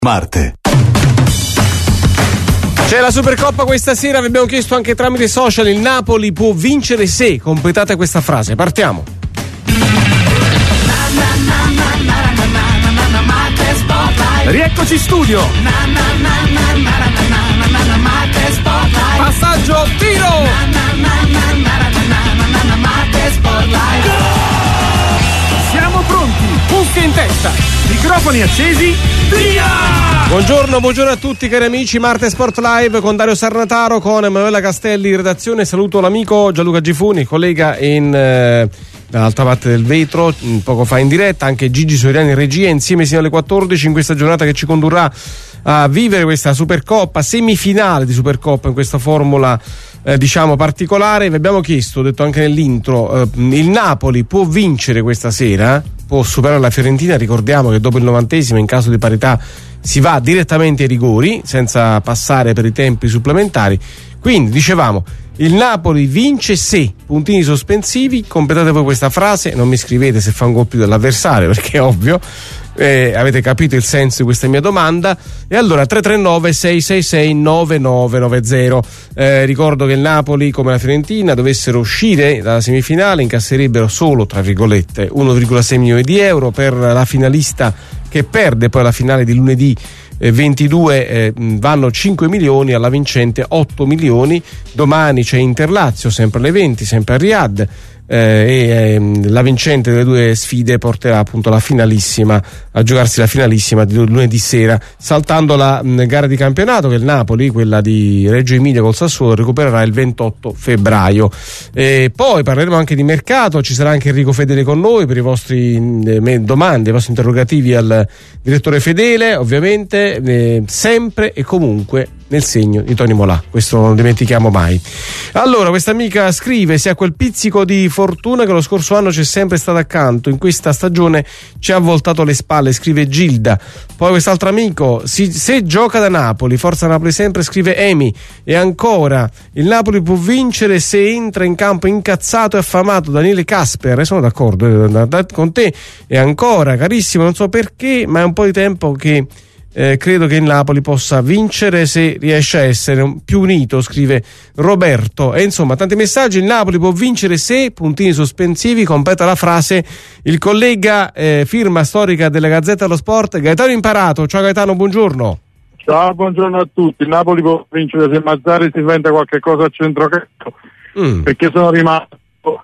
Marte. C'è la Supercoppa questa sera, vi abbiamo chiesto anche tramite social, il Napoli può vincere se, completate questa frase, partiamo. Rieccoci in studio. Passaggio, tiro. Siamo pronti, cuffie in testa, microfoni accesi, via! Buongiorno a tutti cari amici, Marte Sport Live con Dario Sarnataro, con Emanuela Castelli in redazione. Saluto l'amico Gianluca Gifuni, collega dall'altra parte del vetro, poco fa in diretta, anche Gigi Soriani in regia, insieme sino alle 14 in questa giornata che ci condurrà a vivere questa Supercoppa, semifinale di Supercoppa in questa formula particolare. Vi abbiamo chiesto, ho detto anche nell'intro, il Napoli può vincere questa sera, può superare la Fiorentina. Ricordiamo che dopo il 90° in caso di parità si va direttamente ai rigori senza passare per i tempi supplementari. Quindi dicevamo, il Napoli vince se, puntini sospensivi. Completate voi questa frase, non mi scrivete se fa un gol più dell'avversario perché è ovvio, avete capito il senso di questa mia domanda. E allora 339 666 9990. Ricordo che il Napoli, come la Fiorentina, dovessero uscire dalla semifinale, incasserebbero solo, tra virgolette, 1,6 milioni di euro. Per la finalista che perde poi la finale di lunedì 22 vanno 5 milioni, alla vincente 8 milioni. Domani c'è Inter-Lazio, sempre alle 20, sempre a Riyadh, la vincente delle due sfide porterà appunto la finalissima a giocarsi la finalissima di lunedì sera, saltando la gara di campionato che il Napoli, quella di Reggio Emilia col Sassuolo, recupererà il 28 febbraio. Poi parleremo anche di mercato, ci sarà anche Enrico Fedele con noi per i vostri domande, i vostri interrogativi al direttore Fedele, ovviamente sempre e comunque nel segno di Tony Molà, questo non lo dimentichiamo mai. Allora, questa amica scrive: se ha quel pizzico di fortuna che lo scorso anno c'è sempre stato accanto, in questa stagione ci ha voltato le spalle, scrive Gilda. Poi quest'altro amico: se gioca da Napoli, forza Napoli sempre, scrive Emi. E ancora, il Napoli può vincere se entra in campo incazzato e affamato, Daniele Casper. Sono d'accordo con te. E ancora, carissimo, non so perché, ma è un po' di tempo che credo che il Napoli possa vincere se riesce a essere più unito, scrive Roberto. E insomma, tanti messaggi. Il Napoli può vincere se, puntini sospensivi, completa la frase il collega, firma storica della Gazzetta dello Sport, Gaetano Imparato. Ciao Gaetano, buongiorno. Ciao, buongiorno a tutti. Il Napoli può vincere se Mazzarri si inventa qualche cosa a centrocampo, perché sono rimasto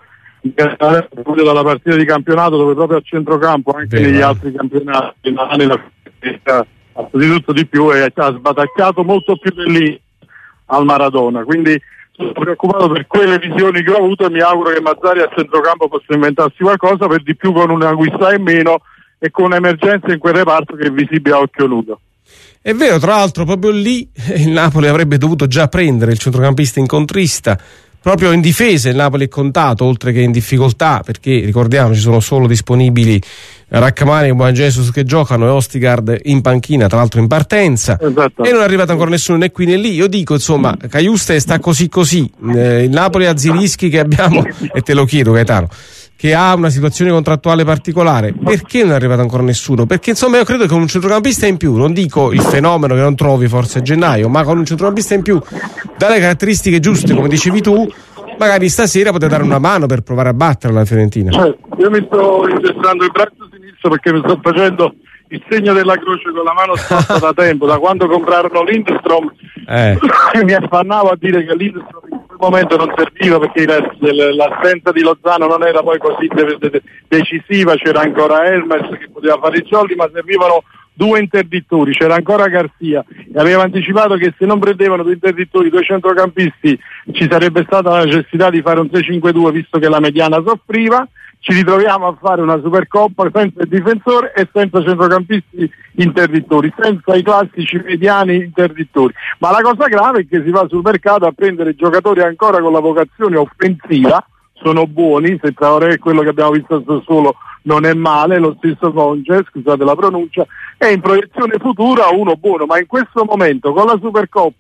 dalla partita di campionato dove proprio a centrocampo, anche negli altri campionati, ha di tutto di più e ha sbatacchiato molto più di lì al Maradona. Quindi sono preoccupato per quelle visioni che ho avuto e mi auguro che Mazzarri a centrocampo possa inventarsi qualcosa, per di più con una Guistà in meno e con un'emergenza in quel reparto che è visibile a occhio nudo. È vero, tra l'altro proprio lì il Napoli avrebbe dovuto già prendere il centrocampista incontrista. Proprio in difesa il Napoli è contato, oltre che in difficoltà, perché ricordiamoci sono solo disponibili Raccamani e Juan Jesus che giocano e Ostigard in panchina, tra l'altro in partenza. Esatto. E non è arrivato ancora nessuno né qui né lì. Io dico, insomma, Caiuste sta così, il Napoli ha Zilischi che abbiamo, e te lo chiedo Gaetano, che ha una situazione contrattuale particolare. Perché non è arrivato ancora nessuno? Perché insomma io credo che con un centrocampista in più, non dico il fenomeno che non trovi forse a gennaio, ma con un centrocampista in più dalle caratteristiche giuste, come dicevi tu, magari stasera potete dare una mano per provare a battere la Fiorentina. Io mi sto intestando il braccio sinistro perché mi sto facendo il segno della croce con la mano scossa da tempo, da quando comprarono Lindstrom. Mi affannavo a dire che Lindstrom in quel momento non serviva perché l'assenza di Lozano non era poi così decisiva, c'era ancora Hermes che poteva fare i soldi, ma servivano due interdittori, c'era ancora Garcia e aveva anticipato che se non prendevano due interdittori, due centrocampisti, ci sarebbe stata la necessità di fare un 3-5-2 visto che la mediana soffriva. Ci ritroviamo a fare una Supercoppa senza il difensore e senza centrocampisti interdittori, senza i classici mediani interdittori. Ma la cosa grave è che si va sul mercato a prendere giocatori ancora con la vocazione offensiva, sono buoni, se Traoré è quello che abbiamo visto al Sassuolo non è male, lo stesso Conce, scusate la pronuncia, è in proiezione futura uno buono, ma in questo momento con la Supercoppa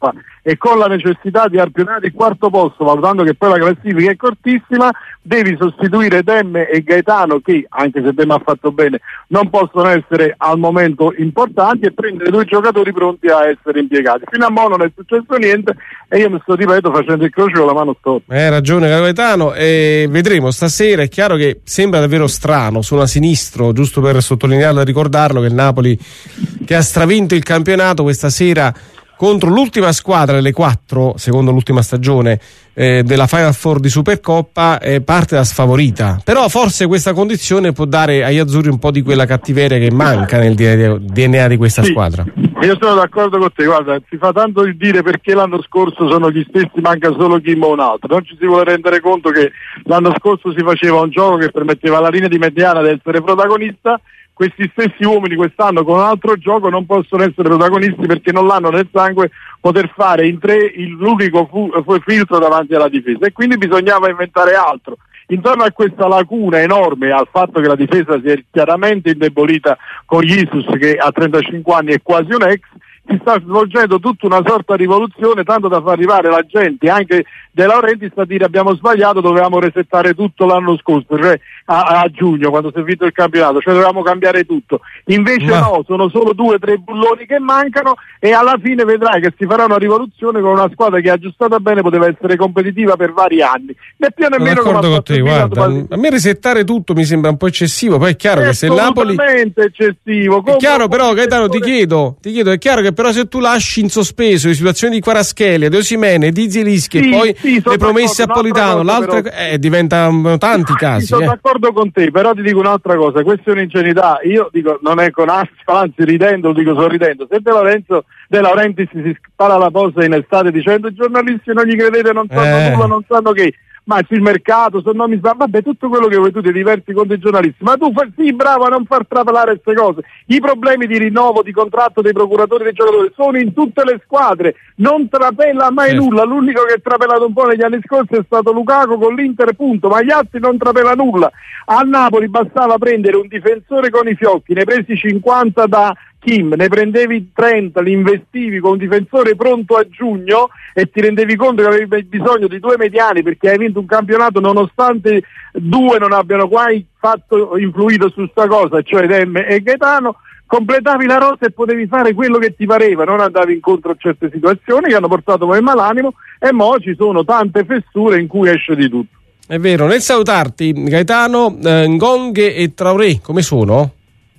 e con la necessità di arpionare il quarto posto, valutando che poi la classifica è cortissima, devi sostituire Demme e Gaetano, che anche se Demme ha fatto bene non possono essere al momento importanti, e prendere 2 giocatori pronti a essere impiegati. Fino a mo' non è successo niente e io mi sto, ripeto, facendo il croce con la mano storta. Hai ragione Gaetano, e vedremo stasera. È chiaro che sembra davvero strano, sono a sinistro, giusto per sottolinearlo e ricordarlo, che il Napoli, che ha stravinto il campionato, questa sera contro l'ultima squadra delle 4, secondo l'ultima stagione della Final Four di Supercoppa, parte da sfavorita. Però forse questa condizione può dare agli azzurri un po' di quella cattiveria che manca nel DNA di questa squadra. Io sono d'accordo con te, guarda, si fa tanto il dire perché l'anno scorso sono gli stessi, manca solo Kim o un altro. Non ci si vuole rendere conto che l'anno scorso si faceva un gioco che permetteva alla linea di mediana di essere protagonista. Questi stessi uomini quest'anno con un altro gioco non possono essere protagonisti perché non l'hanno nel sangue poter fare in 3 l'unico filtro davanti alla difesa, e quindi bisognava inventare altro. Intorno a questa lacuna enorme, al fatto che la difesa si è chiaramente indebolita con Jesus, che a 35 anni è quasi un ex, si sta svolgendo tutta una sorta di rivoluzione, tanto da far arrivare la gente, anche De Laurentiis, a dire abbiamo sbagliato, dovevamo resettare tutto l'anno scorso, cioè a giugno, quando si è vinto il campionato, cioè dovevamo cambiare tutto. Invece no, sono solo 2 o 3 bulloni che mancano, e alla fine vedrai che si farà una rivoluzione con una squadra che aggiustata bene poteva essere competitiva per vari anni. Né più nemmeno come con te, guarda, a me resettare tutto mi sembra un po' eccessivo. Poi è chiaro che se il Napoli eccessivo. È chiaro, però Gaetano, ti chiedo, è chiaro che però se tu lasci in sospeso le situazioni di Kvaratskhelia, di Osimhen, di Zielinski, e poi le promesse a Politano, l'altra diventano tanti casi. Sono d'accordo con te, però ti dico un'altra cosa, questa è un'ingenuità. Io dico, non è con ansia, anzi ridendo, dico sorridendo. Se De Laurentiis si spara la posa in estate dicendo i giornalisti non gli credete, non sanno nulla, non sanno che, ma sul mercato, sono nomi, vabbè, tutto quello che vuoi, tu ti diverti con dei giornalisti, ma tu sì, bravo a non far trapelare queste cose. I problemi di rinnovo, di contratto dei procuratori, dei giocatori sono in tutte le squadre, non trapela mai nulla. L'unico che ha trapelato un po' negli anni scorsi è stato Lukaku con l'Inter, punto, ma gli altri non trapela nulla. A Napoli bastava prendere un difensore con i fiocchi, ne presi 50 da Kim, ne prendevi 30, li investivi con un difensore pronto a giugno e ti rendevi conto che avevi bisogno di 2 mediani, perché hai vinto un campionato nonostante 2 non abbiano mai influito su sta cosa, cioè Demme e Gaetano. Completavi la rosa e potevi fare quello che ti pareva, non andavi incontro a certe situazioni che hanno portato poi malanimo, e mo ci sono tante fessure in cui esce di tutto. È vero. Nel salutarti, Gaetano, Ngonghe e Traoré come sono?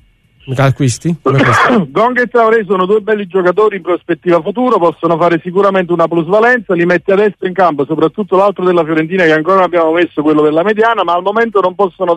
Acquisti? Ngonghe e Traoré sono 2 belli giocatori in prospettiva futuro, possono fare sicuramente una plusvalenza, li metti adesso in campo, soprattutto l'altro della Fiorentina che ancora non abbiamo messo, quello della mediana, ma al momento non possono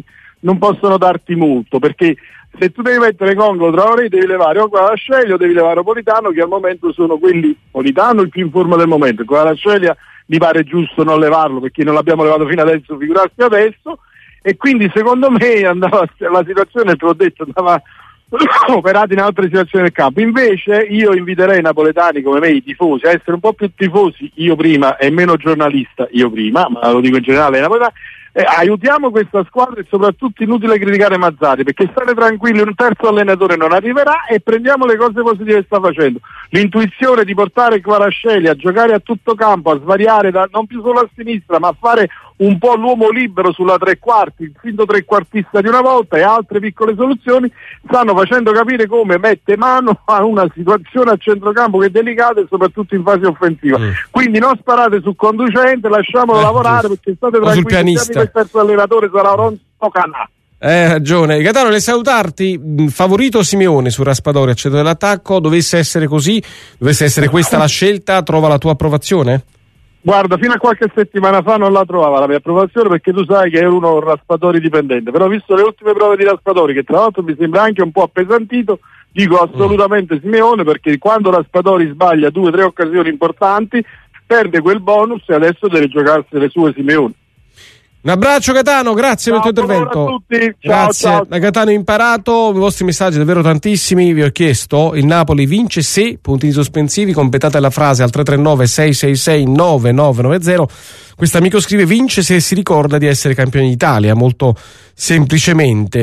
darti molto, perché se tu devi mettere Ngonghe o Traoré devi levare o Kvaratskhelia o devi levare Politano, che al momento sono quelli, Politano il più in forma del momento, Kvaratskhelia mi pare giusto non levarlo perché non l'abbiamo levato fino adesso, figurarsi adesso. E quindi secondo me la situazione, te l'ho detto, andava operata in altre situazioni del campo. Invece io inviterei i napoletani come me, i tifosi, a essere un po' più tifosi io prima e meno giornalista io prima, ma lo dico in generale ai napoletani. Aiutiamo questa squadra, e soprattutto inutile criticare Mazzarri, perché state tranquilli, un terzo allenatore non arriverà, e prendiamo le cose positive che sta facendo. L'intuizione di portare Kvaratskhelia a giocare a tutto campo, a svariare non più solo a sinistra, ma a fare un po' l'uomo libero sulla 3/4, il finto trequartista di una volta, e altre piccole soluzioni stanno facendo capire come mette mano a una situazione a centrocampo che è delicata, e soprattutto in fase offensiva. Quindi non sparate sul conducente, lasciamolo lavorare, perché state tranquilli, il terzo allenatore sarà Ronzo Canà. Hai ragione. Gaetano, nel salutarti, favorito Simeone su Raspadori al centro dell'attacco, dovesse essere così, dovesse essere questa la scelta, trova la tua approvazione? Guarda, fino a qualche settimana fa non la trovava la mia approvazione, perché tu sai che ero uno Raspadori dipendente, però visto le ultime prove di Raspadori, che tra l'altro mi sembra anche un po' appesantito, dico assolutamente Simeone, perché quando Raspadori sbaglia 2 o 3 occasioni importanti perde quel bonus e adesso deve giocarsi le sue Simeone. Un abbraccio Gaetano, grazie per il tuo intervento. A tutti. Grazie. Ciao. Da Gaetano Imparato, i vostri messaggi davvero tantissimi. Vi ho chiesto: il Napoli vince se, puntini sospensivi, completate la frase al 339 666 9990. Quest'amico scrive: vince se si ricorda di essere campione d'Italia, molto semplicemente.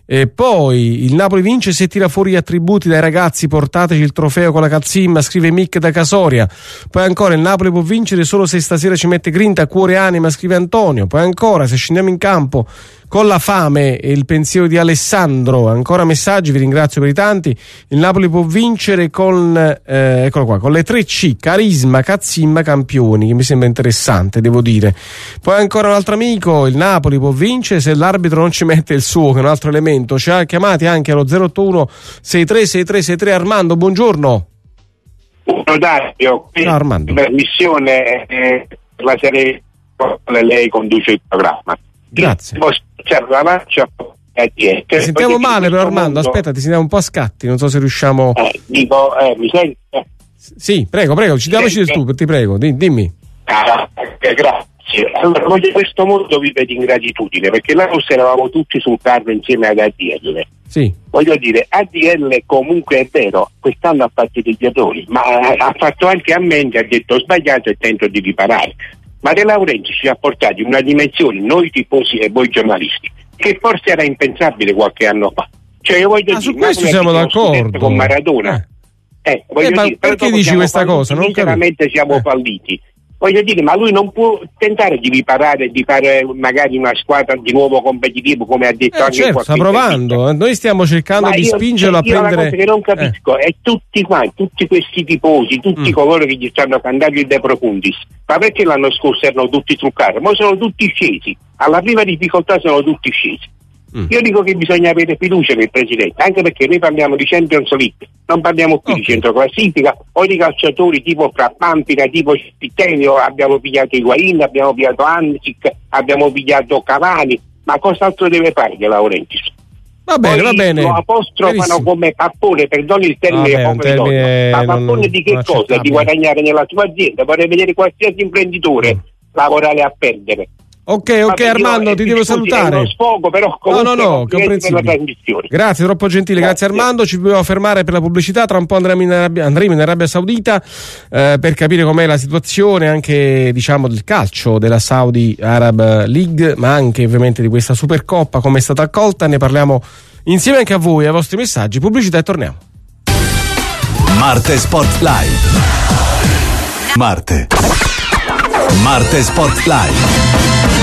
E poi il Napoli vince se tira fuori gli attributi dai ragazzi, portateci il trofeo con la Calzimma, scrive Mick da Casoria. Poi ancora il Napoli può vincere solo se stasera ci mette grinta, cuore e anima, scrive Antonio. Poi ancora se scendiamo in campo con la fame e il pensiero di Alessandro. Ancora messaggi, vi ringrazio per i tanti. Il Napoli può vincere con eccolo qua, con le 3C, carisma, Cazzimma, campioni, che mi sembra interessante, devo dire. Poi ancora un altro amico, il Napoli può vincere se l'arbitro non ci mette il suo, che è un altro elemento. Ci ha chiamati anche allo 081 636363. Armando, buongiorno. Dario, ciao Armando. La missione la serie lei conduce il programma. Grazie. La marcia ti sentiamo male però Armando, aspetta, ti sentiamo un po' a scatti, non so se riusciamo. Mi senti? Sì, prego, diamoci del tu, ti prego, dimmi. Grazie. Allora, questo mondo vive di ingratitudine, perché la nostra eravamo tutti sul carro insieme ad ADL. Sì. Voglio dire, ADL comunque è vero, quest'anno ha fatto degli errori, ma ha fatto anche ammende, ha detto ho sbagliato e tento di riparare. Ma De Laurentiis ci ha portati una dimensione, noi tifosi e voi giornalisti, che forse era impensabile qualche anno fa. Cioè, io voglio dire, su questo siamo d'accordo con Maradona. Voglio dire, perché dici questa cosa? Non sinceramente siamo falliti. Voglio dire, ma lui non può tentare di riparare, di fare magari una squadra di nuovo competitivo, come ha detto anche certo, sta provando. Noi stiamo cercando di spingerlo a prendere. La cosa che non capisco è tutti questi tifosi, tutti coloro che gli stanno cantando il De Profundis, ma perché l'anno scorso erano tutti truccati? Ma sono tutti scesi, alla prima difficoltà sono tutti scesi. Io dico che bisogna avere fiducia nel presidente, anche perché noi parliamo di Champions League, non parliamo più di centroclassifica o di calciatori tipo Frappampina, tipo Spittelio. Abbiamo pigliato Higuain, abbiamo pigliato Andžić, abbiamo pigliato Cavani, ma cos'altro deve fare De Laurentiis? Va bene. Lo apostrofano come pappone, perdoni il termine, ma pappone di che cosa? Di guadagnare nella sua azienda. Vorrei vedere qualsiasi imprenditore lavorare a perdere. Ok, Armando, ti devo salutare. Sfogo, però no, comprensibile. Grazie, troppo gentile, grazie Armando. Ci dobbiamo fermare per la pubblicità, tra un po' andremo in Arabia Saudita per capire com'è la situazione anche, diciamo, del calcio della Saudi Arab League, ma anche ovviamente di questa Supercoppa, come è stata accolta. Ne parliamo insieme anche a voi, ai vostri messaggi. Pubblicità e torniamo. Marte Sport Live. Marte Sport Live.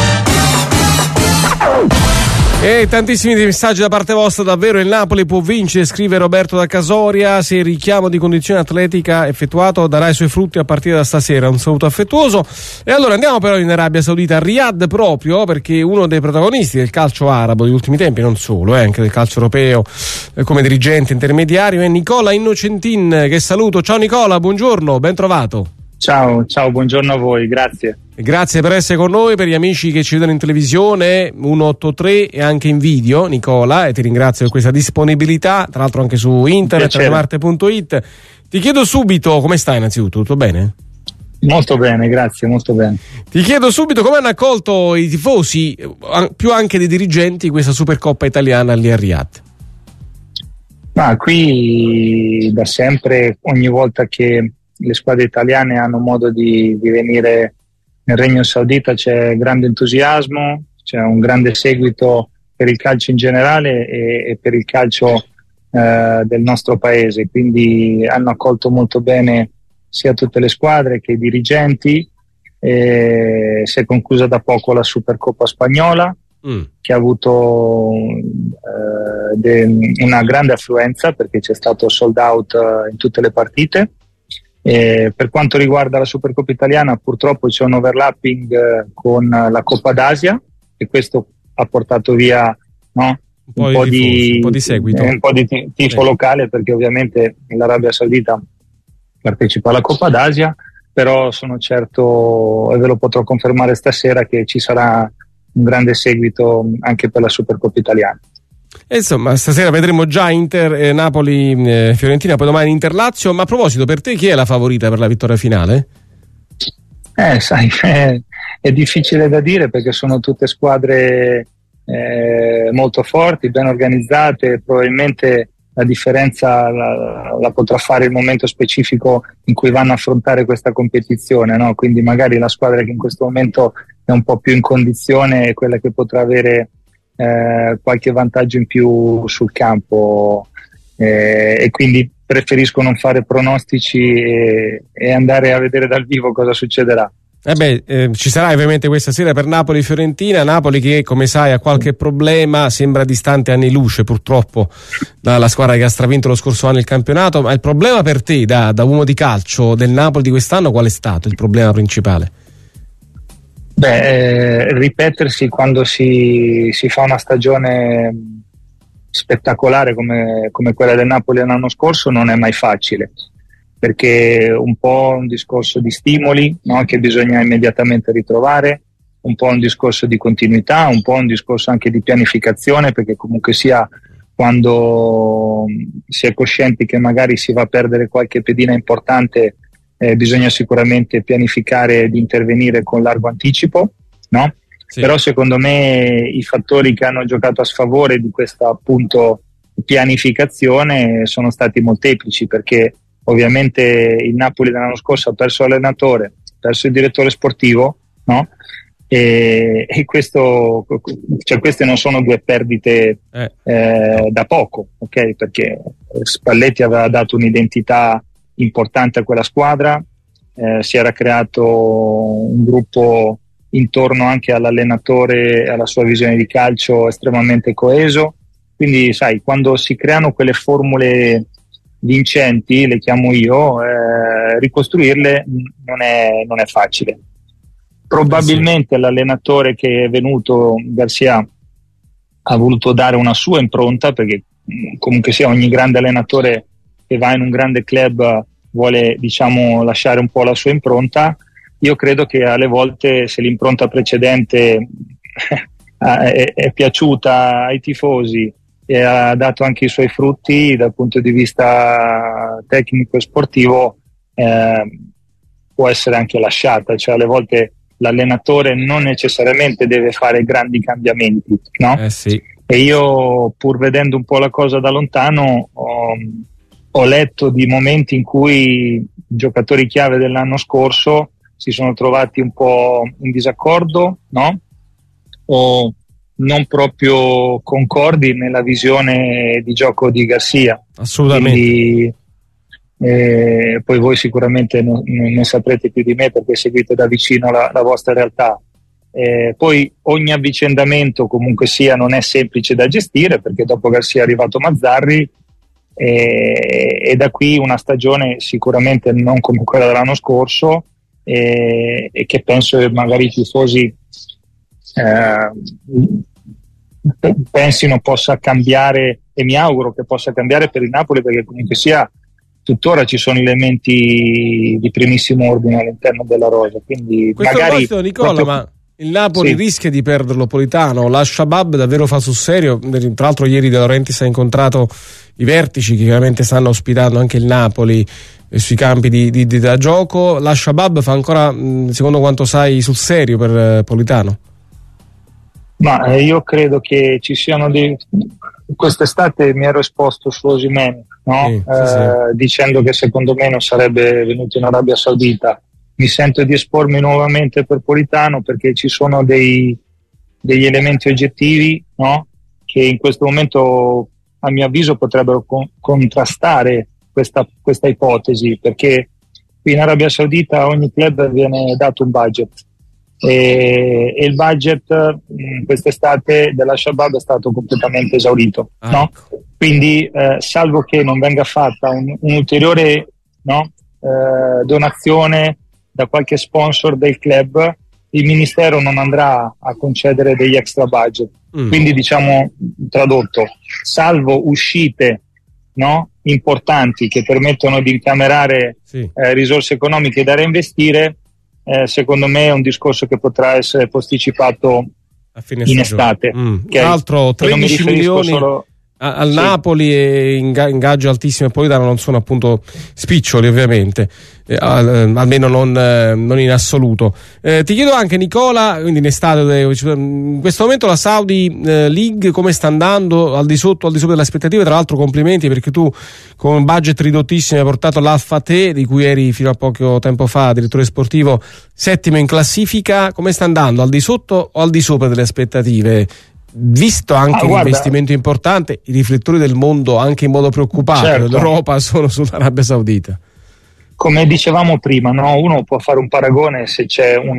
E tantissimi messaggi da parte vostra, davvero il Napoli può vincere, scrive Roberto da Casoria, se il richiamo di condizione atletica effettuato darà i suoi frutti a partire da stasera. Un saluto affettuoso. E allora andiamo però in Arabia Saudita, a Riyadh, proprio perché uno dei protagonisti del calcio arabo degli ultimi tempi, non solo, anche del calcio europeo, come dirigente intermediario, è Nicola Innocentin, che saluto. Ciao Nicola, buongiorno, ben trovato. Ciao, buongiorno a voi, grazie. Grazie per essere con noi, per gli amici che ci vedono in televisione 183 e anche in video, Nicola, e ti ringrazio per questa disponibilità, tra l'altro anche su internet, marte.it. Ti chiedo subito, come stai innanzitutto, tutto bene? Molto bene, grazie, molto bene. Ti chiedo subito come hanno accolto i tifosi, più anche dei dirigenti, questa Supercoppa italiana lì a Riyadh. Ma qui da sempre, ogni volta che le squadre italiane hanno modo di venire nel Regno Saudita c'è grande entusiasmo, c'è un grande seguito per il calcio in generale e per il calcio del nostro paese, quindi hanno accolto molto bene sia tutte le squadre che i dirigenti. Si è conclusa da poco la Supercoppa spagnola che ha avuto una grande affluenza perché c'è stato sold out in tutte le partite. Per quanto riguarda la Supercoppa italiana, purtroppo c'è un overlapping con la Coppa d'Asia e questo ha portato via un po' di seguito, un po' di tifo locale, perché ovviamente l'Arabia Saudita partecipa alla Coppa d'Asia, però sono certo, e ve lo potrò confermare stasera, che ci sarà un grande seguito anche per la Supercoppa italiana. Insomma, stasera vedremo già Inter, Napoli, Fiorentina, poi domani Inter-Lazio. Ma a proposito, per te chi è la favorita per la vittoria finale? Sai, è difficile da dire perché sono tutte squadre molto forti, ben organizzate. Probabilmente la differenza la potrà fare il momento specifico in cui vanno a affrontare questa competizione, no? Quindi magari la squadra che in questo momento è un po' più in condizione è quella che potrà avere qualche vantaggio in più sul campo, e quindi preferisco non fare pronostici e andare a vedere dal vivo cosa succederà. Ci sarà ovviamente questa sera per Napoli-Fiorentina. Napoli che, come sai, ha qualche problema, sembra distante anni luce purtroppo dalla squadra che ha stravinto lo scorso anno il campionato. Ma il problema per te, da uomo di calcio del Napoli di quest'anno, qual è stato il problema principale? Ripetersi quando si fa una stagione spettacolare come quella del Napoli l'anno scorso non è mai facile, perché un po' un discorso di stimoli, no? Che bisogna immediatamente ritrovare, un po' un discorso di continuità, un po' un discorso anche di pianificazione, perché comunque sia, quando si è coscienti che magari si va a perdere qualche pedina importante, bisogna sicuramente pianificare di intervenire con largo anticipo, no? Sì. Però secondo me i fattori che hanno giocato a sfavore di questa appunto pianificazione sono stati molteplici, perché ovviamente il Napoli dell'anno scorso ha perso l'allenatore, ha perso il direttore sportivo, no? E questo, cioè queste non sono due perdite da poco, ok? Perché Spalletti aveva dato un'identità importante a quella squadra, si era creato un gruppo intorno anche all'allenatore e alla sua visione di calcio estremamente coeso, quindi sai, quando si creano quelle formule vincenti, le chiamo io, ricostruirle non è facile. Probabilmente l'allenatore che è venuto, Garcia, ha voluto dare una sua impronta, perché comunque sia ogni grande allenatore che va in un grande club vuole, diciamo, lasciare un po' la sua impronta. Io credo che alle volte, se l'impronta precedente è piaciuta ai tifosi e ha dato anche i suoi frutti dal punto di vista tecnico e sportivo, può essere anche lasciata, cioè alle volte l'allenatore non necessariamente deve fare grandi cambiamenti, no? Sì. E io, pur vedendo un po' la cosa da lontano, ho letto di momenti in cui i giocatori chiave dell'anno scorso si sono trovati un po' in disaccordo, no? O non proprio concordi nella visione di gioco di Garcia. Assolutamente. Quindi, poi voi sicuramente ne saprete più di me, perché seguite da vicino la vostra realtà. Poi ogni avvicendamento comunque sia non è semplice da gestire, perché dopo Garcia è arrivato Mazzarri, e da qui una stagione sicuramente non come quella dell'anno scorso, e che penso magari i tifosi pensino possa cambiare, e mi auguro che possa cambiare per il Napoli, perché comunque sia tuttora ci sono elementi di primissimo ordine all'interno della rosa. Quindi questo magari Nicola, proprio... ma il Napoli sì, rischia di perderlo Politano. La Shabab davvero fa sul serio. Tra l'altro ieri De Laurentiis ha incontrato i vertici che chiaramente stanno ospitando anche il Napoli sui campi da gioco. La Shabab fa ancora, secondo quanto sai, sul serio per Politano? Ma io credo che ci siano quest'estate mi ero esposto su Osimhen, no? Sì. Dicendo che secondo me non sarebbe venuto in Arabia Saudita. Mi sento di espormi nuovamente per Politano, perché ci sono degli elementi oggettivi, no? Che in questo momento, a mio avviso, potrebbero contrastare questa ipotesi, perché qui in Arabia Saudita a ogni club viene dato un budget, e il budget quest'estate della Shabab è stato completamente esaurito, no? Quindi salvo che non venga fatta un'ulteriore, no, donazione da qualche sponsor del club, il ministero non andrà a concedere degli extra budget. Quindi, diciamo, tradotto, salvo uscite, no, importanti che permettono di incamerare risorse economiche da reinvestire, secondo me è un discorso che potrà essere posticipato a fine in estate. Tra l'altro 13 milioni al Napoli e ingaggio altissimo, e Politano non sono appunto spiccioli, ovviamente, almeno non in assoluto. Ti chiedo anche, Nicola, quindi in estate, in questo momento la Saudi League come sta andando? Al di sopra delle aspettative. Tra l'altro complimenti, perché tu con un budget ridottissimo hai portato l'Al-Fateh, di cui eri fino a poco tempo fa direttore sportivo, settimo in classifica. Come sta andando? Al di sotto o al di sopra delle aspettative? visto anche l'investimento importante, i riflettori del mondo anche in modo preoccupato dell'Europa sono sull'Arabia Saudita. Come dicevamo prima, no? Uno può fare un paragone se c'è un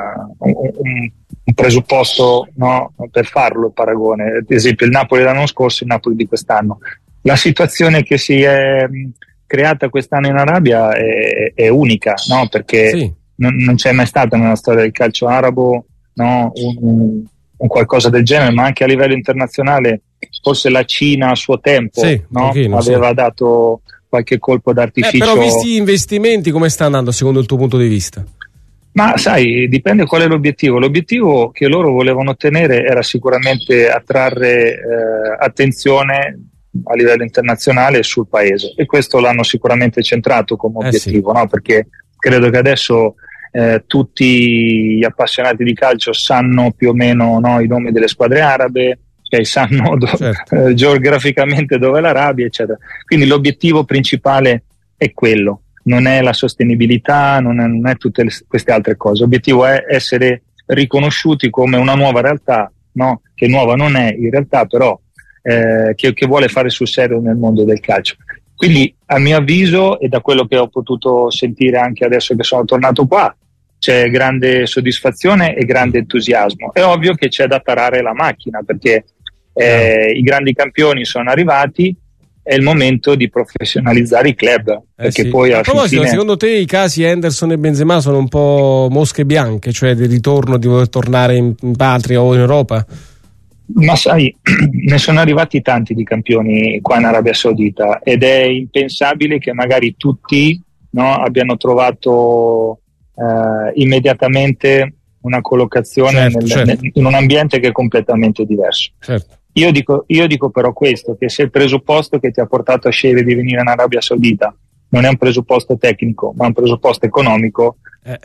presupposto, no? Per farlo il paragone, ad esempio il Napoli dell'anno scorso e il Napoli di quest'anno. La situazione che si è creata quest'anno in Arabia è unica, no? Perché non c'è mai stata nella storia del calcio arabo, no? un qualcosa del genere, ma anche a livello internazionale forse la Cina a suo tempo no? Aveva dato qualche colpo d'artificio. Però visti gli investimenti, come sta andando secondo il tuo punto di vista? Ma sai, dipende qual è l'obiettivo. L'obiettivo che loro volevano ottenere era sicuramente attrarre attenzione a livello internazionale sul paese, e questo l'hanno sicuramente centrato come obiettivo, no? Perché credo che adesso tutti gli appassionati di calcio sanno più o meno, no, i nomi delle squadre arabe, cioè sanno geograficamente dove è l'Arabia, eccetera. Quindi l'obiettivo principale è quello, non è la sostenibilità, non è tutte queste altre cose. L'obiettivo è essere riconosciuti come una nuova realtà, no? Che nuova non è in realtà, però che vuole fare sul serio nel mondo del calcio. Quindi a mio avviso, e da quello che ho potuto sentire anche adesso che sono tornato qua, c'è grande soddisfazione e grande entusiasmo. È ovvio che c'è da tarare la macchina, perché i grandi campioni sono arrivati, è il momento di professionalizzare i club, perché poi a proposito, secondo te i casi Henderson e Benzema sono un po' mosche bianche, cioè del ritorno, di voler tornare in patria o in Europa? Ma sai, ne sono arrivati tanti di campioni qua in Arabia Saudita, ed è impensabile che magari tutti, no, abbiano trovato immediatamente una collocazione in un ambiente che è completamente diverso. Io dico però questo, che se il presupposto che ti ha portato a scegliere di venire in Arabia Saudita non è un presupposto tecnico ma un presupposto economico,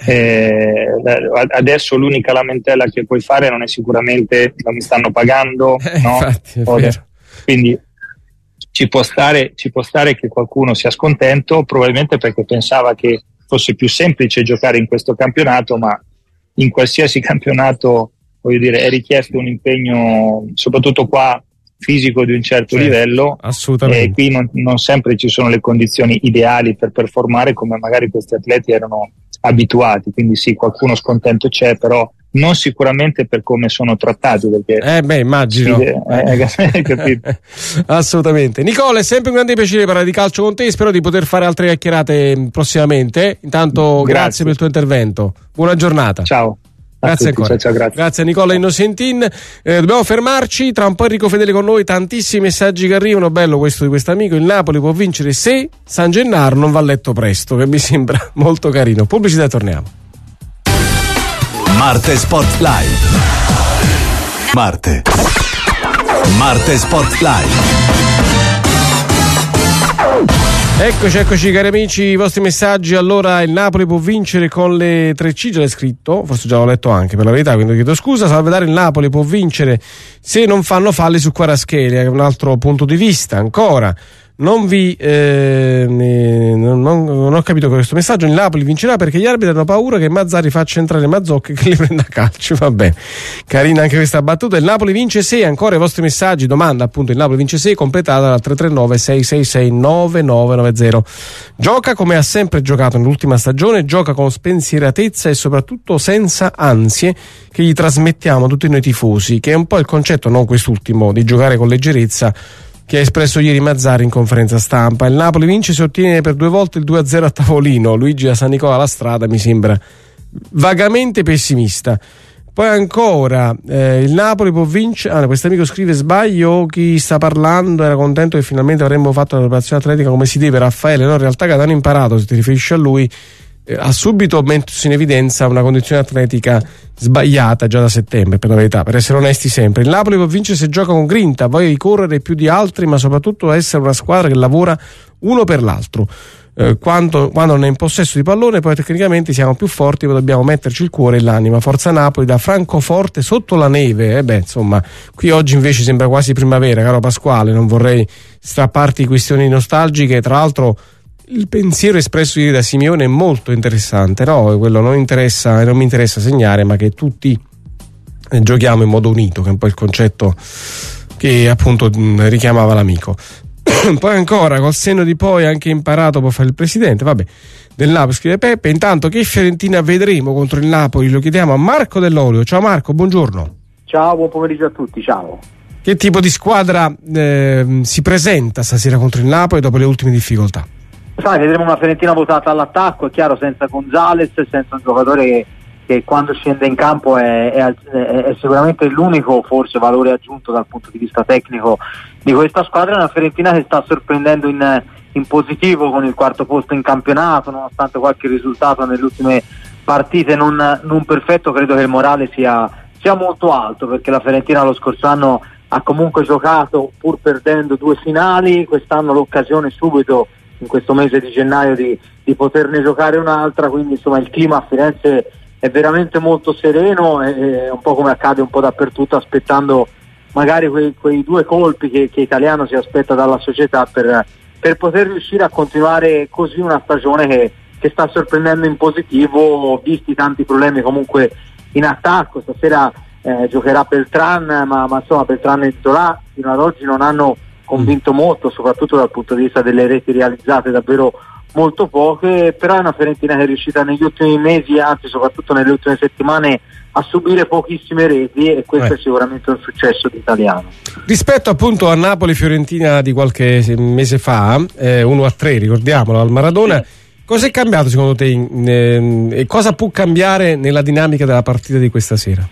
adesso l'unica lamentela che puoi fare non è sicuramente mi stanno pagando, no? Infatti, quindi ci può stare che qualcuno sia scontento, probabilmente perché pensava che fosse più semplice giocare in questo campionato, ma in qualsiasi campionato, voglio dire, è richiesto un impegno, soprattutto qua, fisico di un certo livello, assolutamente. E qui non sempre ci sono le condizioni ideali per performare come magari questi atleti erano abituati, quindi sì, qualcuno scontento c'è, però non sicuramente per come sono trattati, perché immagino capito? Assolutamente. Nicola, è sempre un grande piacere parlare di calcio con te, spero di poter fare altre chiacchierate prossimamente. Intanto grazie per il tuo intervento, buona giornata. Ciao. Grazie ancora. Ciao, grazie a Nicola Innocentin. Dobbiamo fermarci, tra un po' Enrico Fedele con noi, tantissimi messaggi che arrivano, bello questo di questo amico: il Napoli può vincere se San Gennaro non va a letto presto, che mi sembra molto carino. Pubblicità, torniamo. Marte Sport Live. Marte Sport Live. Eccoci cari amici, i vostri messaggi. Allora, il Napoli può vincere con le 3C, già l'hai scritto, forse già l'ho letto anche per la verità, quindi chiedo scusa. Salvedare, il Napoli può vincere se non fanno falli su Kvaratskhelia, che è un altro punto di vista. Ancora non ho capito questo messaggio. Il Napoli vincerà perché gli arbitri hanno paura che Mazzarri faccia entrare Mazzocchi e che li prenda a calcio. Va bene, carina anche questa battuta. Il Napoli vince se, ancora i vostri messaggi, domanda appunto, il Napoli vince se, completata dal 339 666 9990. Gioca come ha sempre giocato nell'ultima stagione, gioca con spensieratezza e soprattutto senza ansie che gli trasmettiamo tutti noi tifosi, che è un po' il concetto, non quest'ultimo, di giocare con leggerezza, che ha espresso ieri Mazzarri in conferenza stampa. Il Napoli vince se ottiene per 2 volte il 2-0 a tavolino. Luigi da San Nicola alla Strada mi sembra vagamente pessimista. Poi ancora il Napoli può vincere. Questo amico scrive: sbaglio, chi sta parlando era contento che finalmente avremmo fatto la preparazione atletica come si deve. Raffaele, no, in realtà che hanno imparato, se ti riferisci a lui, ha subito messo in evidenza una condizione atletica sbagliata già da settembre, per la verità, per essere onesti sempre. Il Napoli può vincere se gioca con grinta, voglia di correre più di altri, ma soprattutto essere una squadra che lavora uno per l'altro. Quando non è in possesso di pallone, poi tecnicamente siamo più forti, poi dobbiamo metterci il cuore e l'anima. Forza Napoli, da Francoforte sotto la neve. Insomma, qui oggi invece sembra quasi primavera, caro Pasquale, non vorrei strapparti questioni nostalgiche. Tra l'altro il pensiero espresso ieri da Simeone è molto interessante, no? Quello non interessa e non mi interessa segnare, ma che tutti giochiamo in modo unito, che è un po' il concetto che appunto richiamava l'amico. Poi ancora, col senno di poi anche imparato può fare il presidente, vabbè, del Napoli, scrive Peppe. Intanto che Fiorentina vedremo contro il Napoli lo chiediamo a Marco Dell'Olio. Ciao Marco, buongiorno. Ciao, buon pomeriggio a tutti, ciao. Che tipo di squadra si presenta stasera contro il Napoli dopo le ultime difficoltà? Sai, vedremo una Fiorentina votata all'attacco, è chiaro, senza Gonzalez, senza un giocatore che quando scende in campo è sicuramente l'unico forse valore aggiunto dal punto di vista tecnico di questa squadra. È una Fiorentina che sta sorprendendo in positivo con il quarto posto in campionato, nonostante qualche risultato nelle ultime partite non perfetto. Credo che il morale sia molto alto, perché la Fiorentina lo scorso anno ha comunque giocato pur perdendo 2 finali, quest'anno l'occasione subito in questo mese di gennaio di poterne giocare un'altra, quindi insomma il clima a Firenze è veramente molto sereno, e un po' come accade un po' dappertutto, aspettando magari quei 2 colpi che Italiano si aspetta dalla società per poter riuscire a continuare così una stagione che sta sorprendendo in positivo, visti tanti problemi comunque in attacco. Stasera giocherà Beltran, ma insomma Beltran e Zola fino ad oggi non hanno convinto molto, soprattutto dal punto di vista delle reti realizzate, davvero molto poche. Però è una Fiorentina che è riuscita negli ultimi mesi, anzi soprattutto nelle ultime settimane, a subire pochissime reti, e questo è sicuramente un successo di Italiano. Rispetto appunto a Napoli-Fiorentina di qualche mese fa, 1-3, ricordiamolo, al Maradona, cosa è cambiato secondo te e cosa può cambiare nella dinamica della partita di questa sera?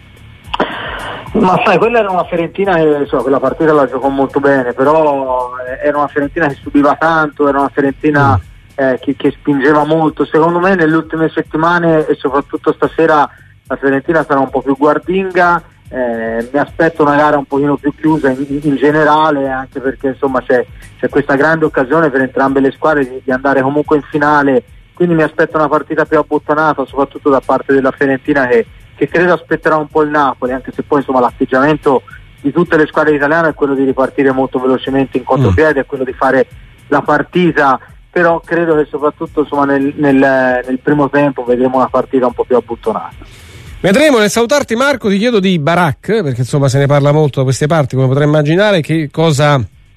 Ma sai, quella era una Fiorentina che quella partita la giocò molto bene, però era una Fiorentina che subiva tanto, era una Fiorentina che spingeva molto. Secondo me nelle ultime settimane e soprattutto stasera la Fiorentina sarà un po' più guardinga. Mi aspetto una gara un pochino più chiusa in generale, anche perché insomma c'è questa grande occasione per entrambe le squadre di andare comunque in finale, quindi mi aspetto una partita più abbottonata, soprattutto da parte della Fiorentina, che credo aspetterà un po' il Napoli, anche se poi insomma l'atteggiamento di tutte le squadre italiane è quello di ripartire molto velocemente in contropiede, è quello di fare la partita, però credo che soprattutto insomma nel primo tempo vedremo una partita un po' più abbottonata. Vedremo. Nel salutarti Marco ti chiedo di Barak, perché insomma se ne parla molto da queste parti, come potrai immaginare, che cosa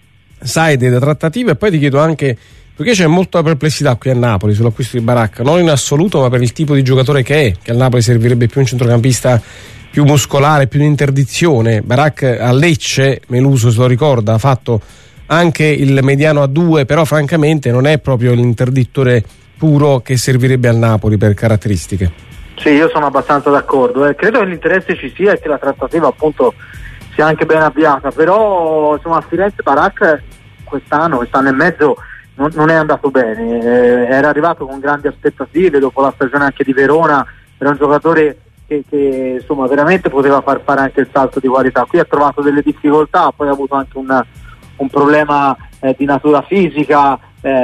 sai delle trattative, e poi ti chiedo anche, perché c'è molta perplessità qui a Napoli sull'acquisto di Barak, non in assoluto ma per il tipo di giocatore che è, che al Napoli servirebbe più un centrocampista più muscolare, più di interdizione. Barak a Lecce, Meluso se lo ricorda, ha fatto anche il mediano a 2, però francamente non è proprio l'interdittore puro che servirebbe al Napoli per caratteristiche. Sì, io sono abbastanza d'accordo, credo che l'interesse ci sia e che la trattativa appunto sia anche ben avviata, però insomma a Firenze Barak quest'anno e mezzo non è andato bene, era arrivato con grandi aspettative dopo la stagione anche di Verona, era un giocatore che insomma veramente poteva far fare anche il salto di qualità. Qui ha trovato delle difficoltà, poi ha avuto anche un problema di natura fisica,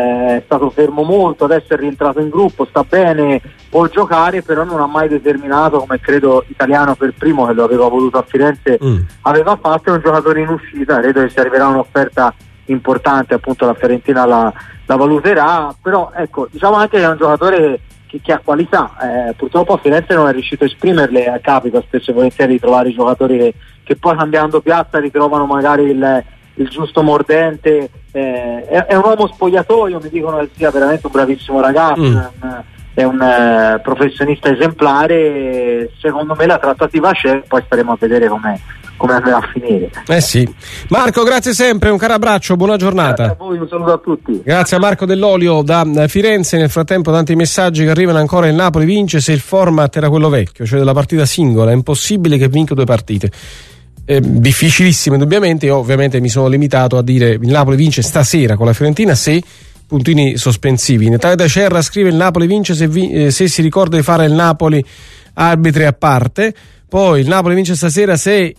è stato fermo molto, adesso è rientrato in gruppo, sta bene, può giocare, però non ha mai determinato, come credo Italiano per primo che lo aveva voluto a Firenze aveva fatto. È un giocatore in uscita, credo che se arriverà un'offerta importante appunto la Fiorentina la valuterà, però ecco, diciamo anche che è un giocatore che ha qualità, purtroppo a Firenze non è riuscito a esprimerle, capita spesso e volentieri di trovare i giocatori che poi cambiando piazza ritrovano magari il giusto mordente. È un uomo spogliatoio, mi dicono che sia veramente un bravissimo ragazzo, è un professionista esemplare. Secondo me la trattativa c'è, poi staremo a vedere come andrà a finire. Sì. Marco, grazie sempre, un caro abbraccio, buona giornata. Grazie a voi, un saluto a tutti. Grazie a Marco Dell'Olio da Firenze. Nel frattempo tanti messaggi che arrivano ancora. Il Napoli vince se il format era quello vecchio, cioè della partita singola, è impossibile che vinca 2 partite. Difficilissimo indubbiamente. Io ovviamente mi sono limitato a dire il Napoli vince stasera con la Fiorentina se puntini sospensivi. Natalia da Cerra scrive il Napoli vince se si ricorda di fare il Napoli arbitri a parte. Poi il Napoli vince stasera se